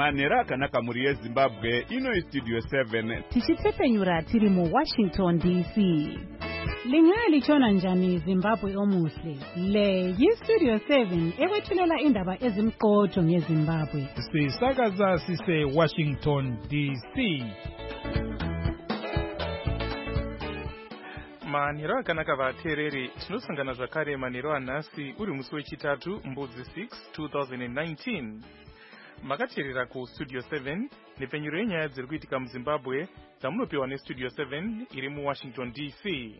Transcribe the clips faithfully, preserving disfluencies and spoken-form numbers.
Manera kanaka muri yeZimbabwe ino Studio seven. Tichitsepenyura tiri mu Washington D C. Lingaya lichona njani Zimbabwe omuhle. Le yi Studio seven ewethulela indaba ezimqotho ngeZimbabwe. Sisakaza sise Washington D C. Maniro akanaka vateereri, tinosangana zvakare maniro anhasi uri musi wechitatu mbudzi six twenty nineteen. Makateerera ku Studio seven nepenyuro yenyaya dziri kuitika muZimbabwe dzamunopiwa neStudio seven iri muWashington D C.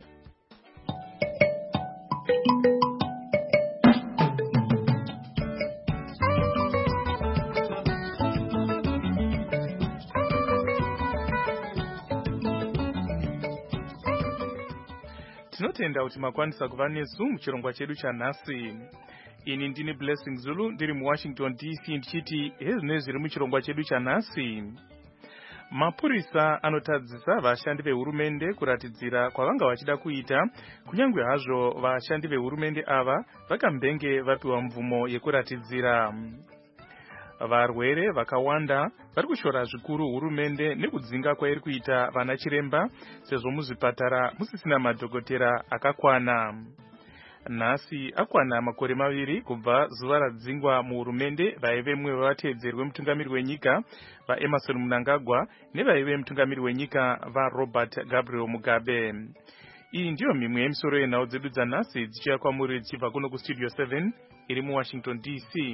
Tinotenda kuti makwanisa kuva nesu muchirongwa chedu chanhasi. Ini ndini Blessing Zulu ndiri muWashington D C ndichiti hezvino zviri muchirongwa chedu chanhasi. Mapurisa anotadzisa vashandi vehurumende kuratidzira kwavanga vachida kuita kunyange hazvo vashandi vehurumende ava vakambenge vapiwa mvumo yekuratidzira. Varwere vakawanda vari kushora zvikuru hurumende nekudzinga kwairi kuita vana chiremba sezvo muzvipatara musisina madhokotera akakwana. Nhasi akwana makore maviri kubva zuva radzingwa muhurumende vaive mumwe vevatedzeri vemutungamiri wenyika vaEmerson Mnangagwa nevaive mutungamiri wenyika vaRobert Gabriel Mugabe. Iyi ndiyo mimwe yemisoro yenhau dzedu dzanhasi dzichiya kwamuri dzichibva kuno kuStudio seven iri muWashington D C.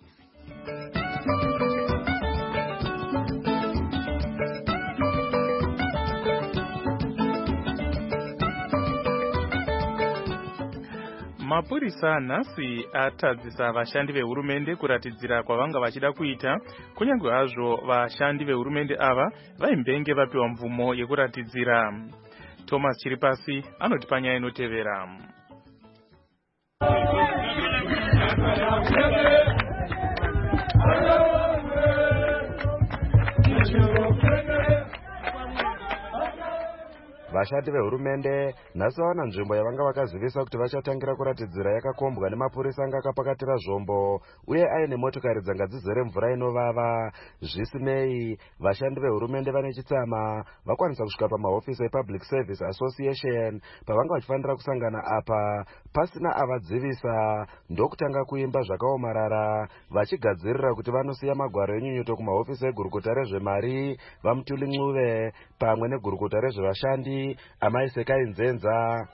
Mapurisa nhasi atadzisa vashandi vehurumende kuratidzira kwavanga vachida kuita kunyange hazvo vashandi vehurumende ava vaimbenge vapiwa mvumo yekuratidzira. Thomas Chiripasi anoti panyaya inotevera. Vashandi vehurumende nhasi vawana nzvimbo yavanga vakazivisa kuti vachatangira kuratidzira yakakombwa nemapurisa anga akapakatira zvombo uye aine motokari dzanga dzizere mvura inovava. Zvisinei, vashandi vehurumende vane chitsama vakwanisa kusvika pamahofisi ePublic Service Association pavanga vachifanira kusangana apa pasina avadzivisa ndokutanga kuimba zvakaomarara vachigadzirira kuti vanosiya magwaro enyunyuto kumahofisi egurukota rezvemari vaMutuli Ncube pamwe negurukota rezvevashandi Amai Sekai Nzenza.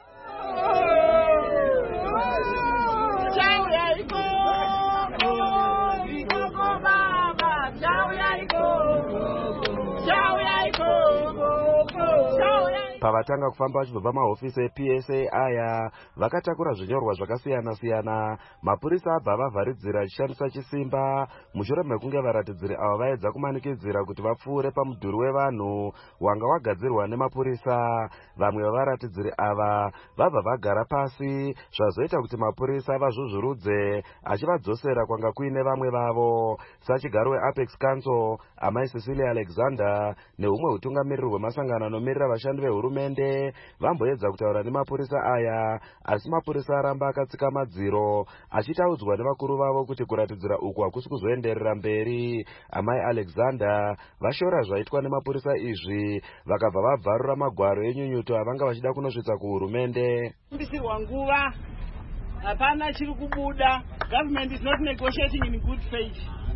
Pavatanga kufamba vachibva pamahofisi eP S A aya vakatakura zvinyorwa zvakasiyana siyana. Mapurisa abva vavharidzira achishandisa chisimba mushure mekunge varatidziri ava vaedza kumanikidzira kuti vapfuure pamudhuri wevanhu wanga wagadzirwa nemapurisa. Vamwe vavaratidziri ava vabva vagara pasi zvazoita kuti mapurisa vazvuzvurudze achivadzosera kwanga kuine vamwe vavo. Sachigaro weApex Council Amai Cecilia Alexander neumwe utungamiriri hwemasangano anomiririra vashandi vehurumende vamboedza kutaura nemapurisa aya, asi mapurisa aramba akatsika madziro achitaudzwa nevakuru vavo kuti kuratidzira uku hakusi kuzoenderera mberi. Amai Alexander vashora zvaitwa nemapurisa izvi vakabva vabvarura magwaro enyunyuto avanga vachida kunosvitsa kuhurumende. Kumbisirwa nguva hapana chiri kubuda. Government is not negotiating in good faith.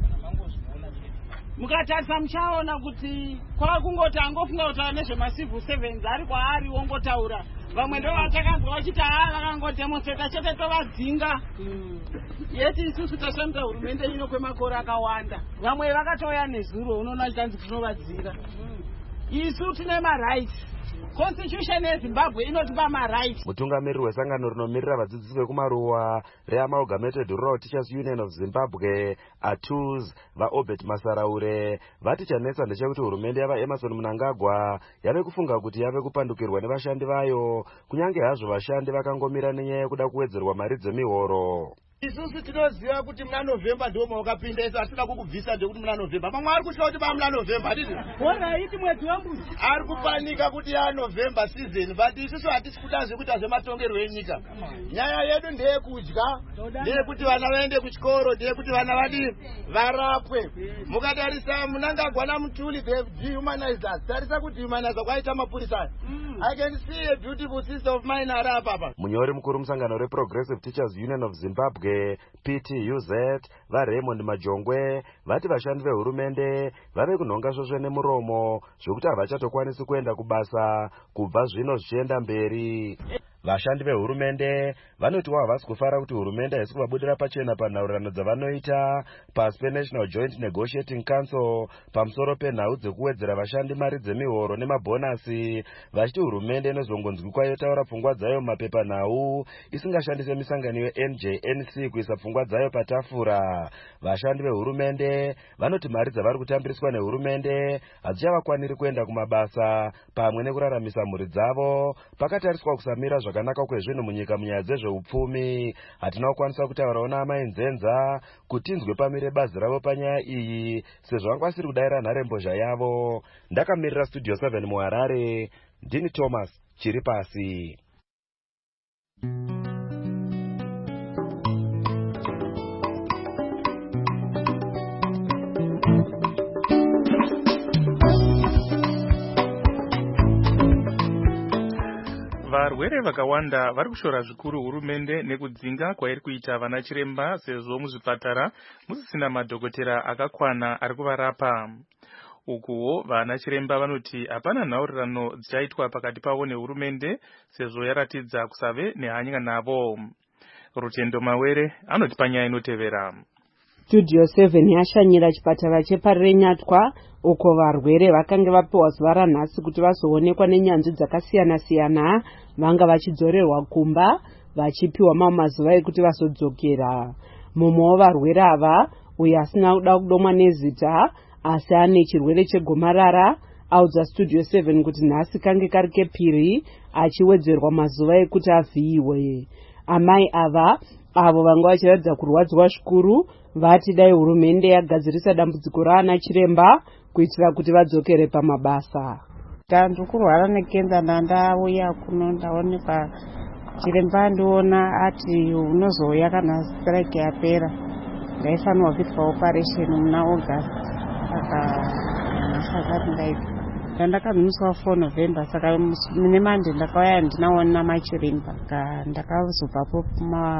Mukatarisa muchaona kuti kwava kungoti angofunga kutaura nezvemacivil servants ari kwaari wongotaura. Vamwe ndo vatakanzwa vachiti haa vakangodemonstrata chete tovadzinga. Yeti isusu tashandisa hurumende ino kwemakore akawanda. Vamwe vakatouya nezuro unoona vachinzi kunovadzinga. Isu tine marights. Constitution yeZimbabwe inotipa marights. Mutungamiriri wesangano rinomirira vadzidzisi vekumaruwa reAmalgamated Rural Teachers Union of Zimbabwe A T U Z vaObert Masaraure vati chanetsa ndechekuti hurumende yavaEmerson Mnangagwa yave kufunga kuti yave kupandukirwa nevashandi vayo kunyange hazvo vashandi vakangomira nenyaya yekuda kuwedzerwa mari dzemihoro. isusu tinoziva kuti muna November ndio mwakapinda isu asina kukubvisa ndio kuti muna November pamwe ari kushowa kuti ba muna November aditi bora iti mwedzi wambuzi ari kupanika kuti ya November season but isusu hatisi kutazve kuita zvematongerwo enyika nyaya yedu ndeye kudya ndeye kuti vana vaende kuchikoro ndeye kuti vana vadi varapwe mukatarisa munangagwana mutuli they dehumanized us tarisa kuti humanize kwaita mapurisa I can see a beautiful sister of mine arapa. Munyori mukuru musangano re Progressive Teachers Union of Zimbabwe P T U Z va Raymond Majongwe vati vashandi vehurumende vave kunhonga zvozvo nemuromo zvokuti havachatokwanisi kuenda kubasa kubva zvino zvichienda mberi. Vashandi vehurumende vanoti havasi kufara kuti hurumende haisi kuvabudira pachena panhaurirano dzavanoita pasi peNational Joint Negotiating Council pamusoro penhau dzekuwedzera vashandi mari dzemihoro nemabhonasi vachiti hurumende inozongonzwi kwayotaura pfungwa dzayo mumapepanhau isingashandise misangano yeN J N C kuisa pfungwa dzayo patafura. Vashandi vehurumende vanoti mari dzavari kutambiriswa nehurumende hadzichavakwaniri kuenda kumabasa pamwe nekuraramisa mhuri dzavo pakatariswa kusamira zvakanaka kwezvinhu munyika munyaya dzezveupfumi. Hatina kukwanisa kutaurawo naamai nzenza kuti tinzwe pamire bazi ravo panyaya iyi sezvo vangwasiri kudayira nharembozha yavo. Ndakamirira Studio seven muHarare, ndini Thomas Chiripasi. Varwere vakawanda vari kushora zvikuru hurumende nekudzinga kwairi kuita vana chiremba sezvo muzvipatara musisina madhokotera akakwana ari kuvarapa. Ukuwo vana chiremba vanoti hapana nhaurirano dzichaitwa pakati pavo nehurumende sezvo yaratidza kusave nehanya navo. Rutendo Mawere anoti panyaya inotevera. Studio seven yashanyira chipatara cheparenyatwa uko varwere vakange vapiwa zuva ranhasi kuti vazoonekwa nenyanzvi dzakasiyana-siyana vanga vachidzorerwa kumba vachipiwa mamwe mazuva ekuti vazodzokera. Mumwe wevarwere ava uyo asina kuda kudomwa nezita asi ane chirwere chegomarara audza Studio seven kuti nhasi kange kari kepiri achiwedzerwa mazuva ekuti avhiyiwe. Amai ava avo vanga vachiratidza kurwadziwa zvikuru vati dai hurumende yagadzirisa dambudziko raana chiremba kuitira kuti vadzokere pamabasa. Ndandikurwara nekenza ndandauya kuno ndaonekwa chiremba ndiona ati unozouya kana strike yapera ndaifanirwa kuitwa operation muna August saka saka ndaita ndakamiswa four November saka mune Monday ndakauya ndinaona machiremba ndakazobvapo kuma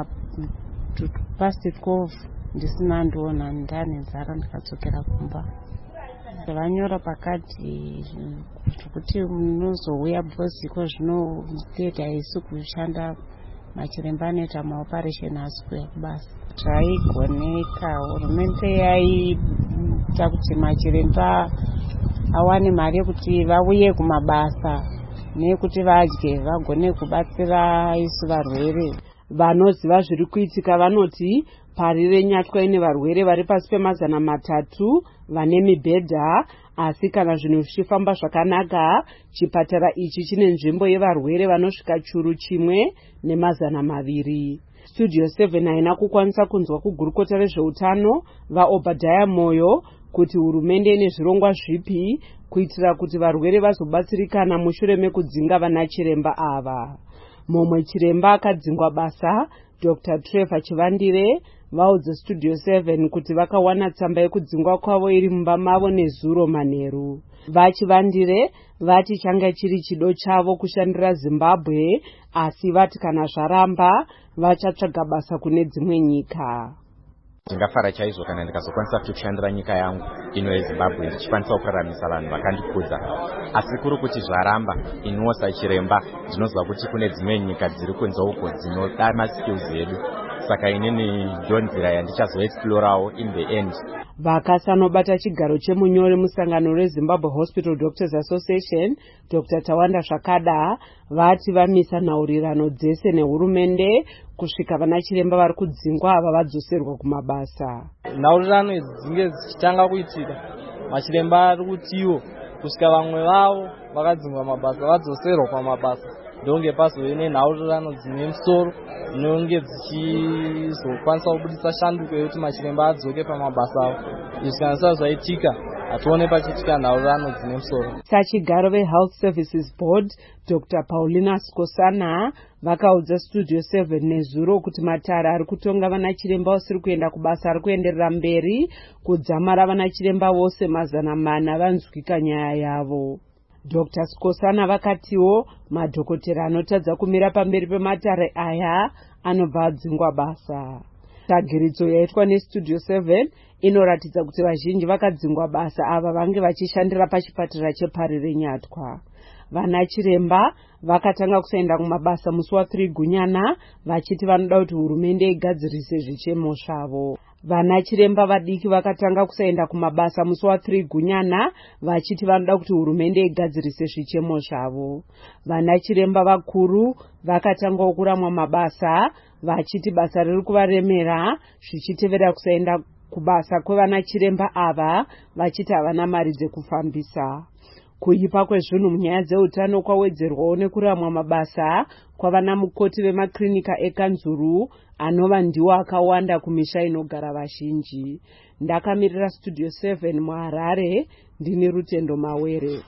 past twelve ndisina ndiona ndane nzara ndikadzokera kumba. Vanyora pakati kuti munozouya bhoziko zvino state haisi kushanda machiremba anoita maoperation asi kuya kubasa. Zvaigoneka hurumende yaita kuti machiremba awane mari yekuti vauye kumabasa nekuti vadye vagone kubatsira isu varwere. Vanoziva zviri kuitika vanoti pari renyatwa ine varwere vari pasi pemazana matatu vane mibhedha asi kana zvinhu zvichifamba zvakanaka chipatara ichi chine nzvimbo yevarwere vanosvika churu chimwe nemazana maviri. Studio seven haina kukwanisa kunzwa kugurukota rezveutano vaObadiah Moyo kuti hurumende ine zvirongwa zvipi kuitira kuti varwere vazobatsirikana mushure mekudzinga vana chiremba ava. Mumwe chiremba akadzingwa basa Doctor Trevor Chivandire vaudza Studio seven kuti vakawana tsamba yekudzingwa kwavo iri mumba mavo nezuro manheru. Vachivandire vati changa chiri chido chavo kushandira Zimbabwe asi vati kana zvaramba vachatsvaga basa kune dzimwe nyika. Ndingafara chaizvo kana ndikazokwanisa kuti kushandira nyika yangu ino yeZimbabwe ndichikwanisa kuraramisa vanhu vakandikudza. Asi kuri kuti zvaramba iniwo sachiremba ndinoziva kuti kune dzimwe nyika dziri kunze uko dzinoda maskills edu. Saka inini ndiyo nzira yandichazoexplorawo in the end. Vakasanobata chigaro chemunyori musangano reZimbabwe Hospital Doctors Association Doctor Tawanda Shakada vati vamisa nhaurirano dzese nehurumende kusvika vana chiremba vari kudzingwa ava vadzoserwa kumabasa. Nhaurirano idzi dzinge dzichitanga kuitika machiremba ari kuti iwo kusvika vamwe vavo vakadzingwa mabasa vadzoserwa pamabasa ndonge pazove nenhaurirano dzine musoro dzinonge dzichizokwanisa kubudisa shanduko yekuti machiremba adzoke pamabasa avo. Izvi kana zvisati zvaitika hatione pachiitika nhaurirano dzine musoro. Sachigaro veHealth Services Board Doctor Paulina Skosana vakaudza Studio seven nezuro kuti matara ari kutonga vana chiremba usiri kuenda kubasa ari kuenderera mberi kudzamara vana chiremba vose mazana mana vanzwika nyaya yavo. Doctor Skosana vakatiwo madhokotera anotadza kumira pamberi pematare aya anobva adzingwa basa. Tsagiritso yaitwa neStudio seven inoratidza kuti vazhinji vakadzingwa basa ava vange vachishandira pachipatara chePari reNyatwa. Vana chiremba vakatanga kusaenda kumabasa musi wa3 Gunyana vachiti vanoda kuti hurumende igadzirise zvichemo zvavo. Vana chiremba vadiki vakatanga kusaenda kumabasa musi wa3 Gunyana vachiti vanoda kuti hurumende igadzirise zvichemo zvavo. Vana chiremba vakuru vakatanga kuramwa mabasa vachiti basa riri kuvaremera zvichitevera kusaenda kubasa kwevana chiremba ava vachiti havana mari dzekufambisa. Kuipa kwezvinhu munyaya dzeutano kwawedzerwawo nekuramwa mabasa kwavana mukoti vemaklinika ekanzuru anova ndiwo akawanda kumisha inogara vazhinji. Ndakamirira Studio seven muHarare, ndini Rutendo Mawere.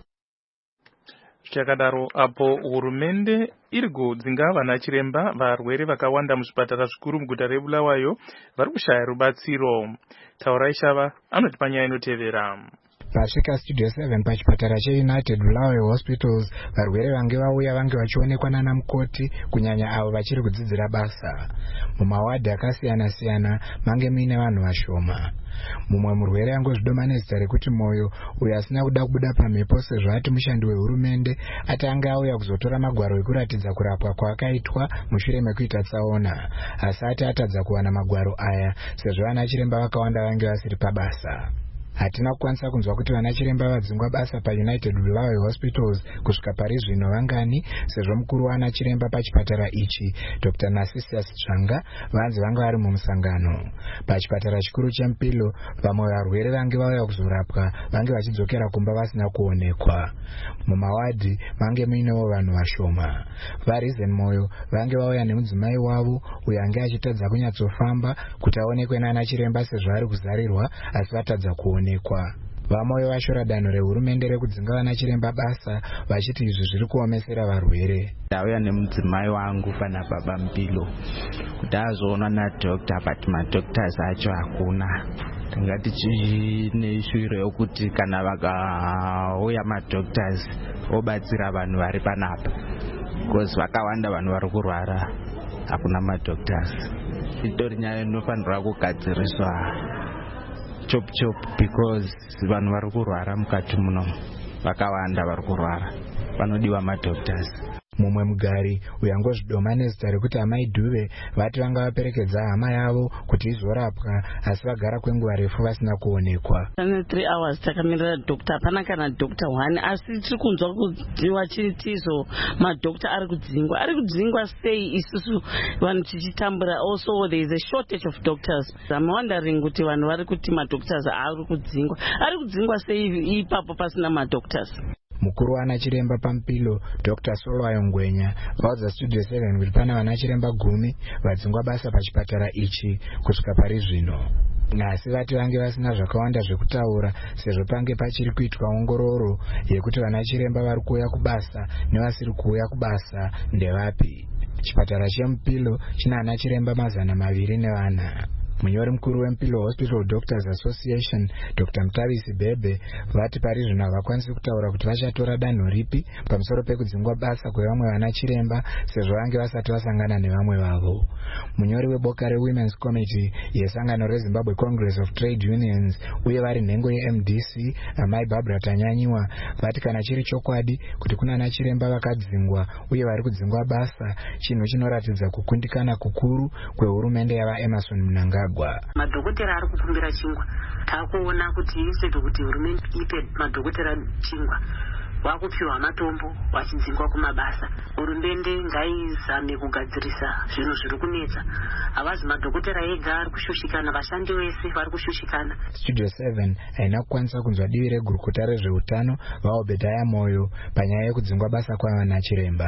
Chakadaro apo hurumende iri kudzinga vana chiremba varwere vakawanda muzvipatara zvikuru muguta reBulawayo vari kushaya rubatsiro. Taurai Shava anoti panyaya inotevera. Pasvika Studio seven pachipatara cheUnited Bulawayo Hospitals, varwere vange vauya vange vachionekwa nana mukoti kunyanya avo vachiri kudzidzira basa. Mumawadhi akasiyana siyana mange muine vanhu vashoma. Mumwe murwere angozvidoma nezita rekuti Moyo, uyo asina kuda kubuda pamhepo sezvo ati mushandi wehurumende, atanga auya kuzotora magwaro ekuratidza kurapwa kwaakaitwa mushure mekuita tsaona. Asi ati atadza kuwana magwaro aya sezvo vana chiremba vakawanda vange vasiri pabasa. Hatina kukwanisa kunzwa kuti vana chiremba vadzingwa basa paUnited Bulawayo Hospitals kusvika pari zvino vangani, sezvo mukuru wana chiremba pachipatara ichi Doctor Narcissus Tsvanga vanzi vanga vari mumusangano. Pachipatara chikuru cheMpilo vamwe varwere vange vauya kuzorapwa vange vachidzokera kumba vasina kuonekwa. Mumawadhi vange muinewo vanhu vashoma. Varizen Moyo vange vauya nemudzimai wavo uyo ange achitadza kunyatsofamba kuti aonekwe nana chiremba sezvo ari kuzarirwa asi vatadza kuonekwa. Vamoyo vashora danho rehurumende rekudzinga vana chiremba basa vachiti izvi zviri kuomesera varwere. Ndauya nemudzimai wangu pana baba Mpilo kuti azoonwa nadhokta but madhoktasi acho hakuna. Tanga tichine ishuro yokuti kana vakauya madhoktasi obatsira vanhu vari panapa because vakawanda vanhu vari kurwara hakuna madhoktasi. Itori nyaya inofanirwa kugadziriswa chop chop because vanhu vari kurwara mukati muno vakawanda vari kurwara vanodiwa madhoktasi. Mumwe mugari uyo angozvidoma nezita rekuti Amai Dhuve vati vanga vaperekedza hama yavo kuti izorapwa asi vagara kwenguva refu vasina kuonekwa. Pane three hours takamirira doctor, hapana kana doctor one, asi tiri kunzwa kudziwa chitizo madoctor ari kudzingwa. Ari kudzingwa sei isusu vanhu tichitambura? Also there is a shortage of doctors. I'm wondering kuti vanhu vari kuti madoctors ari kudzingwa. Ari kudzingwa sei ipapo pasina madoctors? Mukuru wana chiremba paMpilo Doctor Solwayo Ngwenya vaudza Studio seven kuti pana vana chiremba gumi vadzingwa basa pachipatara ichi kusvika pari zvino. Asi vati vange vasina zvakawanda zvekutaura sezvo pange pachiri kuitwa ongororo yekuti vana chiremba vari kuuya kubasa nevasiri kuuya kubasa ndevapi. Chipatara cheMpilo china ana chiremba mazana maviri nevana. Munyori mukuru weMpilo Hospital Doctors Association Doctor Mutavisi Bebe vati pari zvino havakwanisi kutaura kuti vachatora danho ripi pamusoro pekudzingwa basa kwevamwe vana chiremba sezvo vange vasati vasangana nevamwe vavo. Munyori weboka reWomen's Committee yesangano reZimbabwe Congress of Trade Unions uye vari nhengo yeM D C Amai Barbara Tanyanyiwa vati kana chiri chokwadi kuti kuna vana chiremba vakadzingwa uye vari kudzingwa basa, chinhu chinoratidza kukundikana kukuru kwehurumende yava Emerson Mnangagwa. Madhokotera ari kukumbira chingwa. Takuona kuti instead kuti hurumende ipe madhokotera chingwa vakupiwa matombo vachidzingwa kumabasa. Hurumende ngaizame kugadzirisa zvinhu zviri kunetsa. Havazi madhokotera ega ari kushushikana, vashandi vese vari kushushikana. Studio seven haina kukwanisa kunzwa divi regurukota rezveutano vaObedhaya Moyo panyaya yekudzingwa basa kwavana chiremba.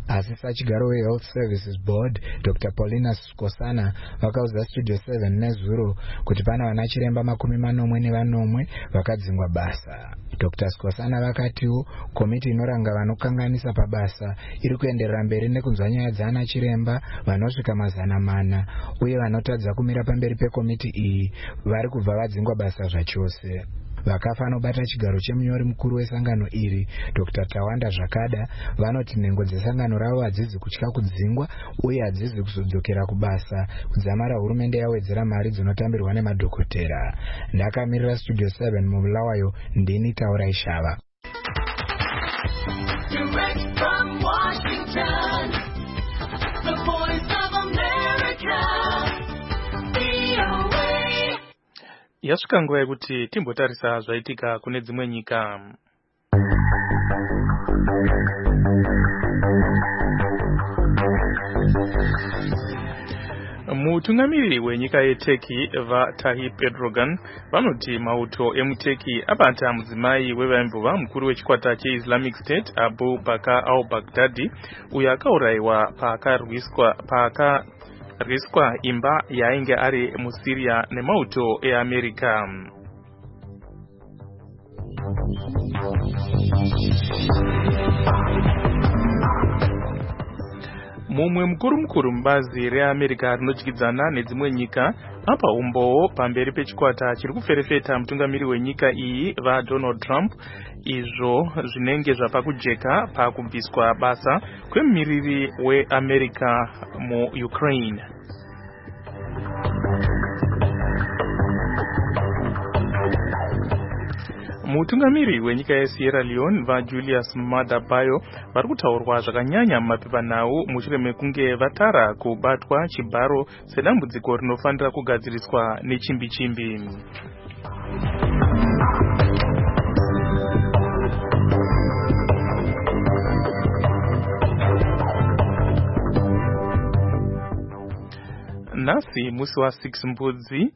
asi sachigaro weHealth Services Board Doctor Paulina Skosana vakaudza Studio seven nezuro kuti pana vanachiremba makumi manomwe nevanomwe vakadzingwa basa. Doctor Skosana vakatiwo komiti inoranga vanokanganisa pabasa iri kuenderera mberi nekunzwa nyaya dzana chiremba vanosvika mazana mana uye vanotadza kumira pamberi pekomiti iyi vari kubva vadzingwa basa zvachose. Vakafa vanobata chigaro chemunyori mukuru wesangano iri Doctor Tawanda Zvakada vanoti nhengo dzesangano ravo hadzizi kutya kudzingwa uye hadzizi kuzodzokera kubasa kudzamara hurumende yawedzera mari dzinotambirwa nemadhokotera. Ndakamirira Studio seven mubulawayo ndini Taurai Shava. Direct from Washington, the voice of America, V O A. Yasvika nguva yekuti timbotarisa zvaitika kune dzimwe nyika. Mutungamiri wenyika yeTurkey vaTayyip Erdogan vanoti mauto emuTurkey abata mudzimai wevaimbo mukuru wechikwata cheIslamic State Abu Bakr al-Baghdadi uyo akaurayiwa paakarwiswa paaka riswa imba yainge ari muSyria nemauto eAmerica. Mumwe mukuru mukuru mubazi reAmerica rinodyidzana nedzimwe nyika apa umbowo pamberi pechikwata chiri kuferefeta mutungamiri wenyika iyi vaDonald Trump izvo zvinenge zvapa kujeka pakubviswa basa kwemumiriri weAmerica muUkraine. Mutungamiri wenyika yeSierra Leone vaJulius Maada Bio vari kutaurwa zvakanyanya mumapepanhau mushure mekunge vatara kubatwa chibharo sedambudziko rinofanira kugadziriswa nechimbi chimbi. Nhasi musi wa six mbudzi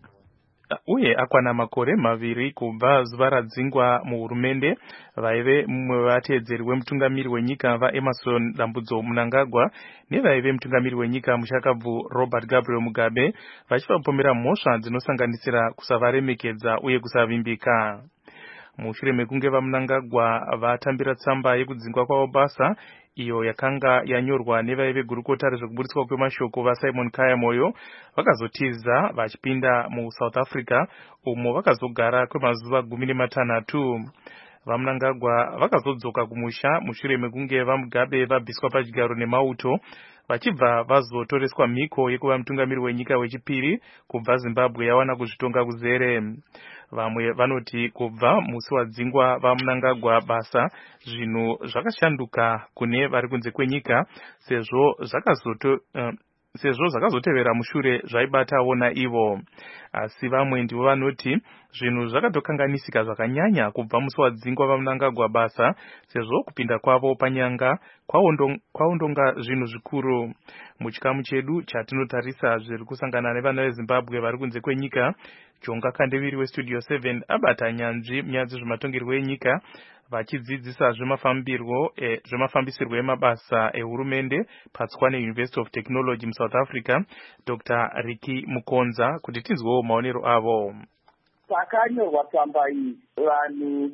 uye akwana makore maviri kubva zuva radzingwa muhurumende vaive mumwe vateedzeri wemutungamiri wenyika vaEmerson Dambudzo Mnangagwa nevaive mutungamiri wenyika muchakabvu Robert Gabriel Mugabe vachivapomera mhosva dzinosanganisira kusavaremekedza uye kusavimbika. Mushure mekunge vaMnangagwa vatambira tsamba yekudzingwa kwavo basa iyo yakanga yanyorwa nevaive gurukota rezvekuburitswa kwemashoko vaSimon Kayamoyo vakazotiza vachipinda muSouth Africa umo vakazogara kwemazuva gumi nematanhatu. VaMnangagwa vakazodzoka kumusha mushure mekunge vaMugabe vabviswa pachigaro nemauto vachibva vazotoreswa mhiko yekuva mutungamiri wenyika wechipiri kubva Zimbabwe yawana kuzvitonga kuzere. Vamwe vanoti kubva musi wadzingwa vaMnangagwa basa zvinhu zvakashanduka kune vari kunze kwenyika sezvo zvakazoto uh, sezvo zvakazotevera mushure zvaibatawo naivo. Asi vamwe ndivo vanoti zvinhu zvakatokanganisika zvakanyanya kubva musi wadzingwa vaMnangagwa basa sezvo kupinda kwavo panyanga kwaundonga zvinhu zvikuru. Muchikamu chedu chatinotarisa zviri kusangana nevana veZimbabwe vari kunze kwenyika, Jonga Kandeviri weStudio seven abata nyanzvi munyaya dzezvematongerwo enyika vachidzidzisa zvemafambirwo e, zvemafambisirwo emabasa ehurumende paTswane University of Technology muSouth Africa, Doctor Ricky Mukonza, kuti tinzwewo maonero avo. Pakanyorwa tsamba iyi vanhu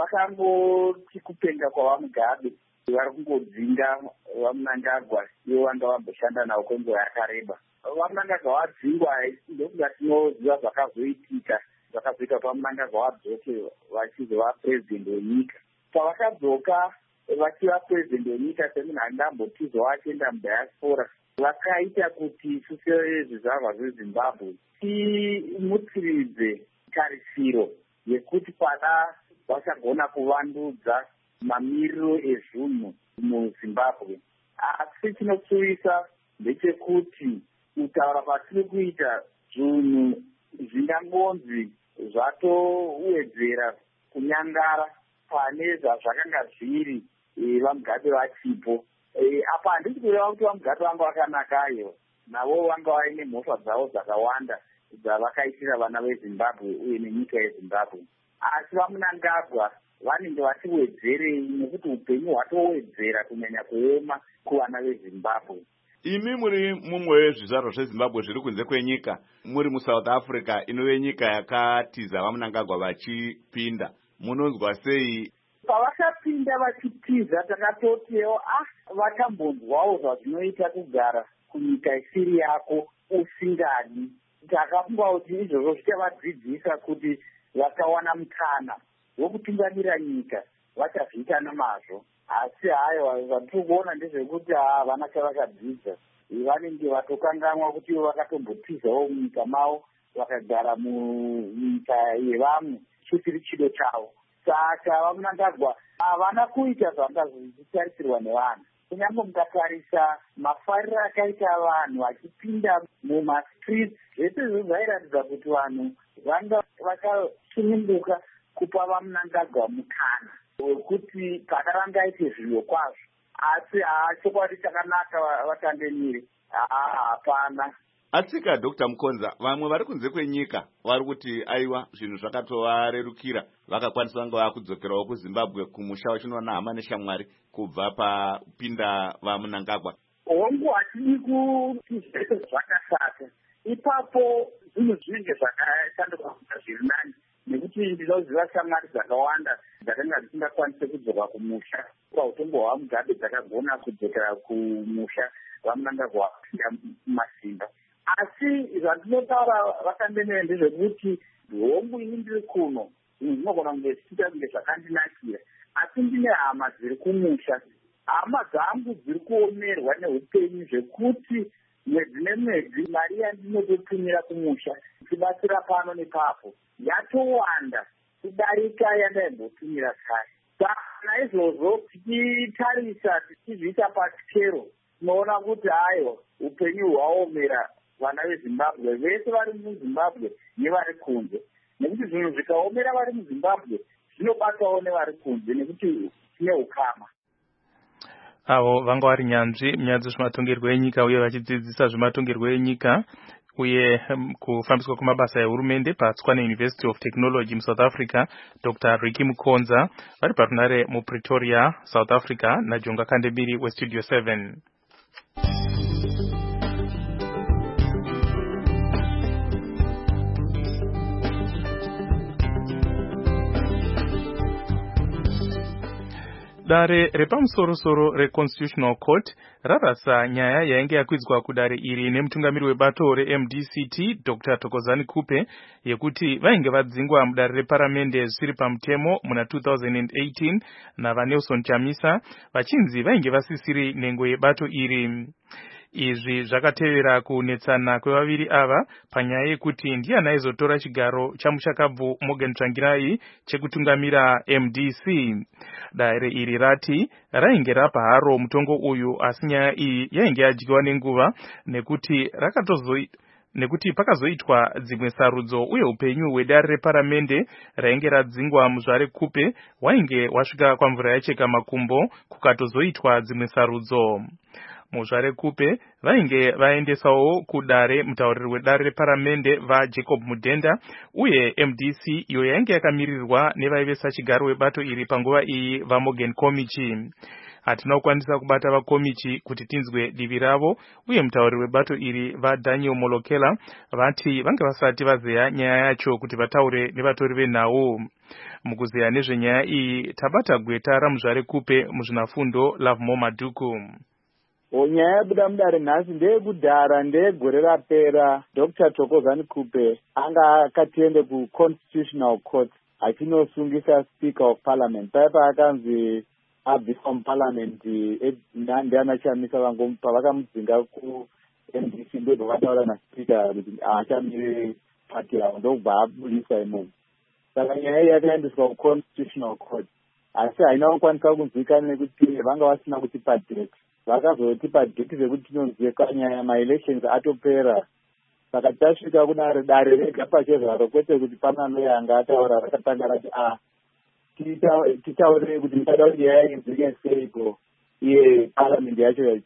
vakangoti kupenga kwavaMugabe vari kungodzinga vaMnangagwa ivo vanga vamboshanda navo kwenguva yakareba. VaMnangagwa vadzingwa ndokuda tinoziva zvakazoitika zvakazoita vaMnangagwa vadzoke vachizova purezidendi wenyika. Pavakadzoka vachiva purezidendi wenyika semunhu andambotizo achienda mudiaspora vakaita kuti susezvizvarwa zveZimbabwe timutsiridze tarisiro yekuti pana vachagona kuvandudza mamiriro ezvunhu muZimbabwe. Asi chinopfurisa ndechekuti kutaura kwatiri kuita zvinhu zvingangonzi zvatowedzera kunyangara pane zvazvakanga zviri vaMugabe vachipo. Apa handisi kureva kuti vaMugabe vanga vakanakayo, navo vanga vaine mhosva dzavo dzakawanda dzavakaitira vana veZimbabwe uye nenyika yeZimbabwe. Asi vaMnangagwa vanenge vachiwedzerei, nekuti upenyu hwatowedzera kunyanya kuoma kuvana vezimbabwe. Imi muri mumwe wezvizvarwa zvezimbabwe zviri kunze kwenyika, muri muSouth Africa inove nyika yakatiza vaMnangagwa vachipinda, munonzwa sei? Pavakapinda vachitiza takatotiwo ah vatambonzwawo zvazvinoita kugara kunyika isiri yako usingadi. Takafunga kuti izvozvo zvichavadzidzisa kuti vakawana mukana wokutungamira nyika vachazviita nomazvo. Asi hayi vatiri kuona ndezvekuti havana chavakadzidza, vanenge vatokanganwa kuti vakatombotizawo munyika mavo vakagara munyika yevamwe chisiri chido chavo. Saka vaMnangagwa havana kuita zvanga zvichitarisirwa nevanhu. Kunyange mukatarisa mafariro akaita vanhu vachipinda mumastreets, zvese izvo zvairatidza kuti vanhu vanga vakasununguka kupa vaMnangagwa mukana wekuti kana vangaite zviro kwazvo. Asi chokwadi chakanaka vatandemire hapana. Atsika Doctor Mukonza, vamwe vari kunze kwenyika vari kuti aiwa zvinhu zvakatovarerukira, vakakwanisa vanga vakudzokerawo kuZimbabwe kumusha wachinoona hama neshamwari kubva papinda vaMnangagwa. Hongu hatidi kuti zvese zvakashata, ipapo zvinhu zvinenge zvakashanduka kuita zviri nani, nekuti ndinoziva shamwari dzakawanda dzakanga dzisingakwanise kudzoka kumusha. Pautongo hwaMugabe dzakagona kudzokera kumusha vaMnangagwa vapinda mumasimba. Asi zvandinotaura vatandemere ndezvekuti hongu ini ndiri kuno zvinogona kunge zvichiita kunge zvakandinakira, asi ndine hama dziri kumusha. Hama dzangu dziri kuomerwa neupenyu zvekuti mwedzi nemwedzi mari yandinototumira kumusha ichibatsira pano nepapo yatowanda kudarika yandaimbotumira kare. Saka naizvozvo tichitarisa tichizviita pachikero tinoona kuti hayo upenyu hwaomera vana veZimbabwe vese vari muZimbabwe nevari kunze, nekuti zvinhu zvikaomera vari muZimbabwe zvinobatawo nevari kunze nekuti tine ukama. Avo vanga vari nyanzvi munyaya dzezvematongerwo enyika uye vachidzidzisa zvematongerwo enyika uye kufambiswa kwamabasa ehurumende paTswane University of Technology muSouth Africa, Doctor Ricky Mukonza, vari parunare muPretoria, South Africa, naJonga Kandebiri weStudio seven. Dare repamusoro-soro reConstitutional Court rarasa nyaya yainge yakwidzwa kudare iri nemutungamiri webato reM D C T Doctor Thokozani Kupe yekuti vainge vadzingwa mudare reparamende zvisiri pamutemo muna two thousand eighteen navaNelson Chamisa vachinzi vainge vasisiri nhengo yebato iri. Izvi zvakatevera kunetsana kwevaviri ava panyaya yekuti ndiani aizotora chigaro chamushakabvu Morgan Tsvangirai chekutungamira M D C. Dare iri rati rainge rapa haro mutongo uyu, asi nyaya iyi yainge yadyiwa nenguva nekuti rakatozoi nekuti pakazoitwa dzimwe sarudzo uye upenyu hwedare reparamende rainge radzingwa muzvare Kupe wainge wasvika kwamvura yacheka makumbo kukatozoitwa dzimwe sarudzo. Muzvare Kupe vainge vaendesawo kudare mutauriri wedare reparamende vaJacob Mudenda uye M D C iyo yainge yakamirirwa nevaivesa chigaro webato iri panguva iyi vaMorgan Komichi. Hatina kukwanisa kubata vakomichi kuti tinzwe divi ravo uye mutauriri webato iri vaDaniel Molokela vati vange vasati vazeya nyaya yacho kuti vataure nevatori venhau. Mukuzeya nezvenyaya iyi tabata gweta ramuzvare Kupe muzvinafundo Lovemo Madhuku. Nyaya yabuda mudare nhasi ndeyekudhara ndeyegore rapera. Doctor Thokozani Kupe anga akatiende kuConstitutional Court achinosungisa Speaker of Parliament. Paipa akanzi abviswa muParliament ndiana Chamisa vangomupa vakamudzinga kuM D C ndobva vataura naSpeaker kuti achamire pati yavo ndobva abudiswa imomo. Saka nyaya iyi yakaendeswa kuConstitutional Court asi haina kukwanisa kunzwikana nekuti vanga vasina kutipa date. Vakazotipa date rekuti tinonzweka nyaya maelections atopera. Saka tasvika kudare dare rega pachezvaro kwete kuti pana noyanga ataura rakatanga rati a titaurei kuti ndada kuti nyaya inzwike seiko. Iye parliament yacho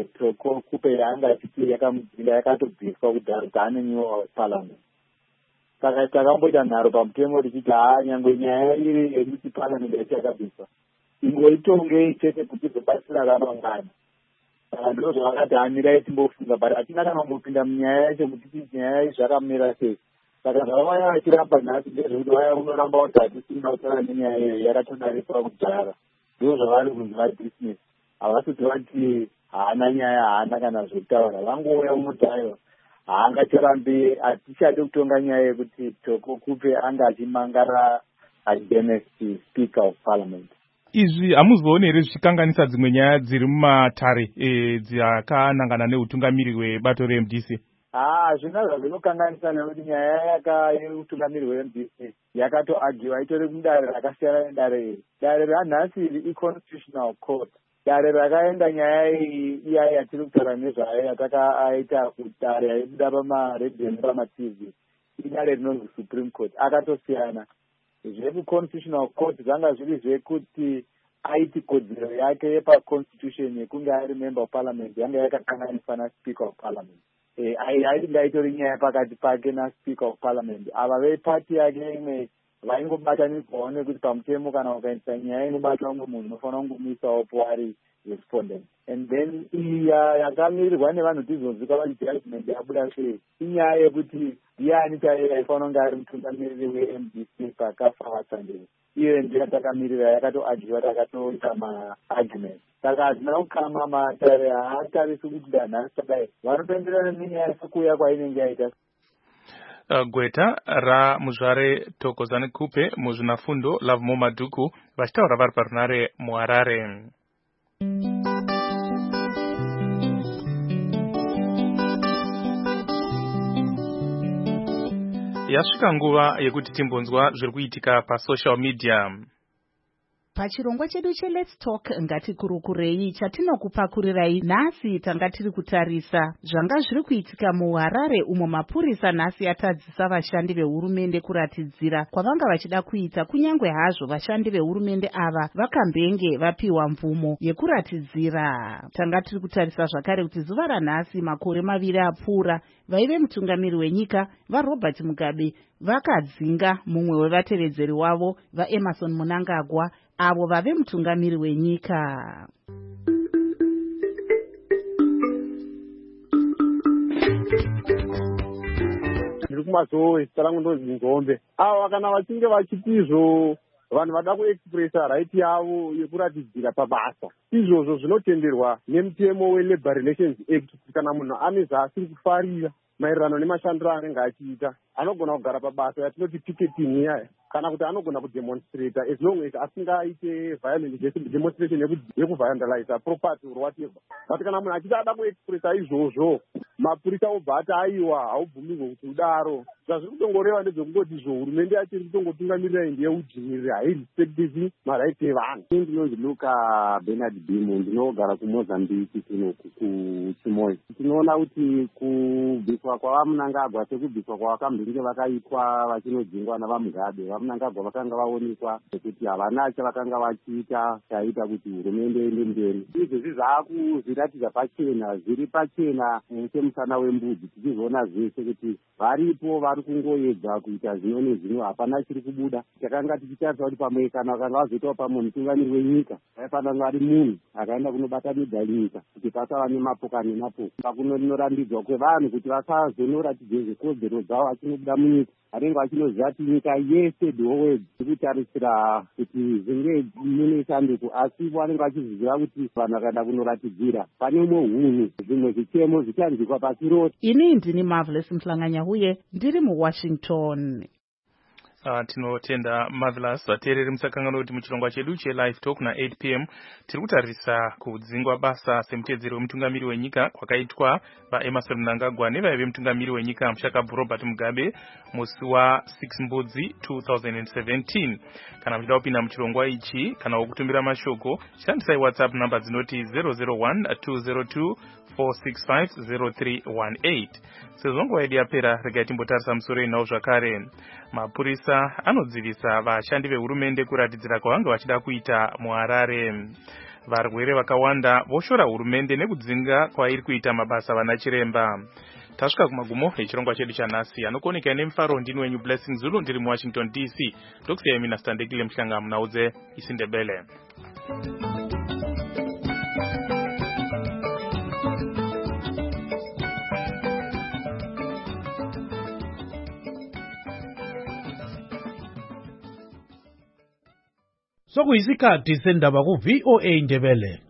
Kupe yanga achiti yakamudzinga yakatobviswa kudhara dzaanenyiwa parliament. saka takamboita nharo pamutemo tichiti haa nyangwe nyaya iri yekuti palamende yachakabviswa ingoitongei chete kuti zobatsira ramangwana. Saka ndo zvavakati hamirai timbofunga but hatina kana kumbopinda munyaya yacho kuti nyaya zvakamira sei. Saka zvavaya vachiramba nhasi ndezvekuti vaya unoramba kuti hatisina kutaura nenyaya iyo yakatodariswa kudhara. Ndo zvavari kunzi vadismiss. Havasiti vati haana nyaya haana kana zvekutaura. Vangouya unotayo haangachorambi hatichade kutonga nyaya yekuti Toko Kupe anga achimangara against speaker of parliament. Izvi hamuzooni here zvichikanganisa dzimwe nyaya dziri mumatare e, dzakanangana neutungamiri hwebato re-M D C? Ah, zvina zvinokanganisa nekuti nyaya yaka yeutungamiri hwe-M D C yakatoagiwa itori kudare rakasiyana nedare iri. Dare ranhasi iri i-constitutional court. Dare rakaenda nyaya iyi iya yatiri kutaura nezvayo yatakaita kudare yaibuda pamaredhiyo nepama-T V. Idare rinonzi Supreme Court akatosiyana. Zveku-constitutional court zvanga zviri zvekuti aiti kodzero yake yepa-constitution yekunge ari member of parliament yanga yakakanganiswa na-speaker of parliament. E, ainga itori nyaya pakati pake na-speaker of parliament. Ava vepati yake imwe vaingobatanidzwawo nekuti pamutemo kana ukaisa nyaya inobata umwe munhu unofanira kungomuisawo poari respondent. And then iya yakamirirwa nevanhu tizonzwika vati judgment yabuda sei inyaya yekuti ndiani chaiye aifanira kunge ari mutungamiriri we-M D C pakafa vatsandiwa. Iyo ndiyo takamirira yakatoagiwa takatoita maargument. Saka hazina kukama matare haatarisi kuti danhasi tadai vanopenderana nenyaya sekuuya kwainenge yaita. Uh, gweta ramuzvare Thokozani Kupe muzvinafundo Lavmo Madhuku vachitaura vari parunare muHarare. Yasvika nguva yekuti timbonzwa zviri kuitika pasocial media. Pachirongwa chedu che-Let's Talk ngatikurukurei chatinokupakurirai nhasi tanga tiri kutarisa zvanga zviri kuitika muHarare umo mapurisa nhasi atadzisa vashandi vehurumende kuratidzira kwavanga vachida kuita kunyange hazvo vashandi vehurumende ava vakambenge vapiwa mvumo yekuratidzira. Tanga tiri kutarisa zvakare kuti zuva ranhasi makore maviri apfuura vaive mutungamiri wenyika vaRobert Mugabe vakadzinga mumwe wevatevedzeri wavo vaEmmerson Mnangagwa avo vave mutungamiri wenyika. Ndiri kumazowe tarangu ndozi Nzombe. Ava kana vachinge vachitizvo vanhu vada kuexpressa right yavo yekuratidzira pabasa. Izvozvo zvinotenderwa nemutemo weLabour Relations Act kuti kana munhu ane zvaasiri kufarira maererano nemashandiro anenge achiita anogona kugara pabasa yatinoti picketing iyaya kana kuti anogona kudemonstrata as long as asingaite violent demonstration yekuvandalize property or whatever. But kana munhu achiti ada kuexpressa izvozvo mapurisa obva ati aiwa haubvumirwe kuti udaro. Zvazviri kutongoreva ndezvekungoti izvo hurumende yacho iri kutongotungamirira indi yeujiniri hairespectisi marights evanhu. Ndinonzi Luka Bernard Bimo ndinogara kuMozambique kuno kuChimoyo. Tinoona kuti kubviswa kwavaMnangagwa sekubviswa kwavakambinge vakaitwa vachinodzingwa navaMugabe. VaMnangagwa vakanga vaonekwa kuti havana chavakanga vachiita chaita kuti hurumende iende mberi. Izvozvi zvaakuzviratidza pachena zviri pachena semusana wembudzi tichizoona zvese kuti varipo vari kungoedza kuita zvino nezvino hapana chiri kubuda. Takanga tichitarisa kuti pamwe kana vakanga vazoitawo pamwe mutungamiri wenyika aifanira kunge ari munhu akaenda kunobatanidza nyika kuti pasava nemapoka nemapoka. Pakuno rinorambidzwa kwevanhu kuti vasazonoratidze zvekodzero dzavo vachinobuda munyika vanenge vachinoziva kuti nyika yese dhowed ikutarisira kuti zvinge mune shanduko asi vanenge vachiziva kuti vanhu vakaenda kunoratidzira pane umwe hunhu zvimwe zvichemo zvichanzwikwa pasi rose. Ini ndini Marvelous Mhlanganya huye ndiri muWashington. Uh, tinotenda Marvelous vateereri musakanganwa kuti muchirongwa chedu che-Live Talk na-eight p m tiri kutarisa kudzingwa basa semutedzeri wemutungamiri wenyika kwakaitwa vaEmmerson Mnangagwa nevaive mutungamiri wenyika mushakabvu Robert Mugabe musi wa-six Mbudzi two thousand seventeen. Kana muchida kupinda muchirongwa ichi kana wokutumbira mashoko shandisai WhatsApp namba dzinoti zero zero one two zero two four six five zero three one eight. Sezvo nguva yedu yapera regai timbotarisa musoro inawo zvakare. Mapurisa anodzivisa vashandi vehurumende kuratidzira kwavanga vachida kuita muHarare. Varwere vakawanda voshora hurumende nekudzinga kwairi kuita mabasa vana chiremba. tasvika kumagumo echirongwa chedu chanhasi. Anokuoneka nemufaro ndini wenyu Blessing Zulu ndiri muWashington D C. Ndokusiyai mina Standekile Mhlanga munaudze isindebele. Sokuyisikhathi sendaba ku V O A Indebele.